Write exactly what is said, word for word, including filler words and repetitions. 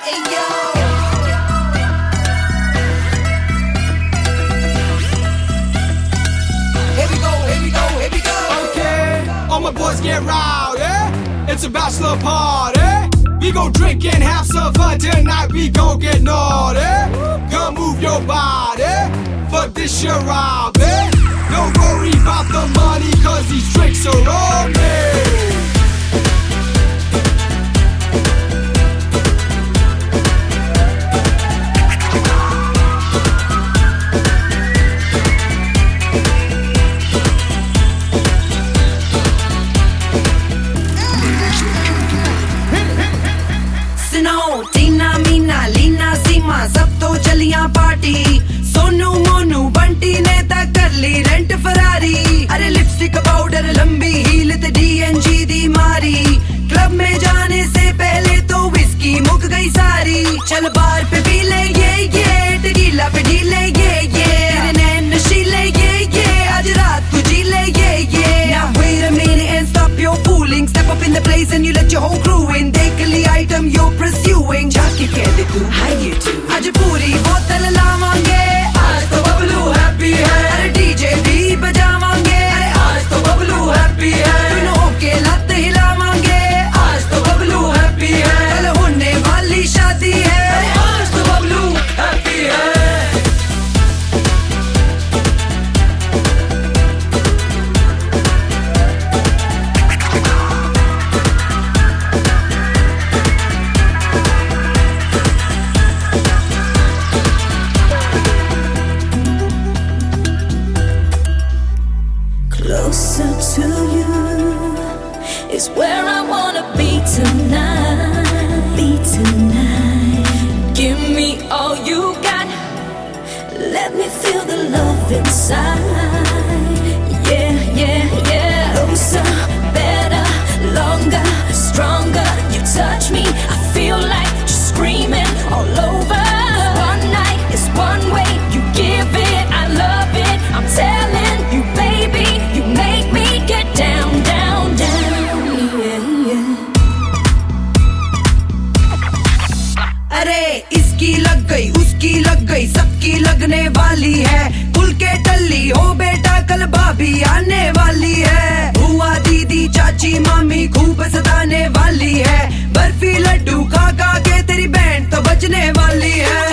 My boys get rowdy, eh? It's a bachelor party. We gon' drink and have some fun tonight. We gon' get naughty. Come move your body for this year round, eh? Don't worry about the money, cause these drinks are on me. टीना मीना लीना सीमा सब तो चलियां party. Sonu Monu Bunty ने तक कर ली rent Ferrari. अरे lipstick powder लंबी heel ते डीएनजी दी मारी। क्लब में जाने से पहले तो विस्की मुक गई सारी। चल बार पे पी ले ये ये टीला पे ढीले ये ये तेरे नैन नशीले ये ये आज रात तू जी ले ये ये। Now wait a minute and stop your fooling. Step up in the place and you let your whole crew in. देख ली item you're pursuing. जाके कह दे तू how you do. आज पूरी बोतल लावांगे, आज तो बबलू हैप्पी है। अरे डीजे भी बजावांगे, अरे आज तो बबलू हैप्पी है। दोनों के लत हिलावांगे, आज तो बबलू हैप्पी है। कल होने वाली शादी है, अरे आज तो बबलू हैप्पी है। Closer to you is where I wanna be tonight. Be tonight. Give me all you got. Let me feel the love inside. Yeah, yeah, yeah. Closer, better, longer, stronger. You touch me, I feel like just screaming all over. One night is one way. You give it, I love it. I'm telling you, baby. You make me get down, down, down, yeah, yeah. अरे इसकी लग गई उसकी लग गई सबकी लगने वाली है। खुल के टल्ली हो बेटा कल भाभी आने वाली है। बुआ दीदी चाची मामी खूब सताने वाली है। बर्फी लड्डू खा खा के तेरी बैंड तो बजने वाली है।